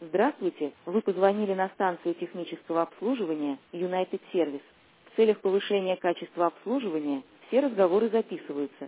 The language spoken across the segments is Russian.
Здравствуйте, вы позвонили на станцию технического обслуживания United Service. В целях повышения качества обслуживания все разговоры записываются.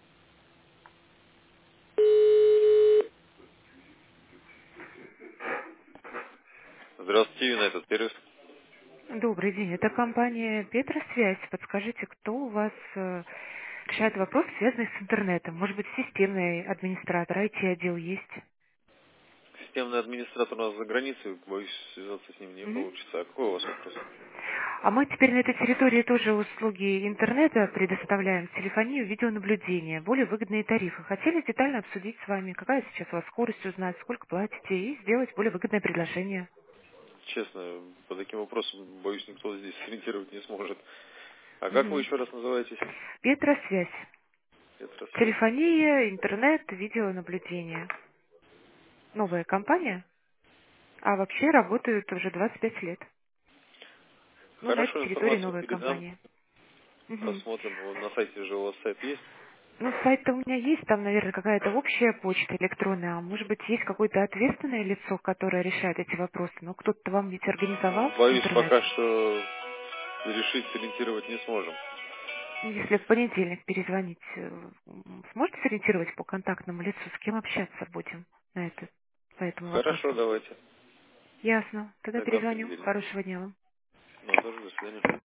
Здравствуйте, United Service. Добрый день, это компания Петросвязь. Подскажите, кто у вас решает вопрос, связанный с интернетом? Может быть, системный администратор, IT-отдел есть? Системный администратор у нас за границей, боюсь, связаться с ним не Мгм. получится. А какой у вас вопрос? А мы теперь на этой территории тоже услуги интернета предоставляем, телефонию, видеонаблюдение, более выгодные тарифы. Хотели детально обсудить с вами, какая сейчас у вас скорость, узнать, сколько платите, и сделать более выгодное предложение. Честно, по таким вопросам, боюсь, никто здесь сориентировать не сможет. А как вы Мгм. еще раз называетесь? Петросвязь. Петросвязь. Телефония, интернет, видеонаблюдение. Новая компания, а вообще работают уже 25 лет. Ну, на этой Хорошо, территории информацию новая передам, компания. Мгм. просмотрим. На сайте же у вас сайт есть. Ну, сайт-то у меня есть, там, наверное, какая-то общая почта электронная, а может быть, есть какое-то ответственное лицо, которое решает эти вопросы, но кто-то вам ведь организовал Боюсь, интернет. пока что решить сориентировать не сможем. Ну, если в понедельник перезвонить, сможете сориентировать по контактному лицу, с кем общаться будем по этому Хорошо, вопросу? давайте. Ясно. Тогда Тогда в перезвоню. понедельник. Хорошего дня вам. Ну, тоже до свидания.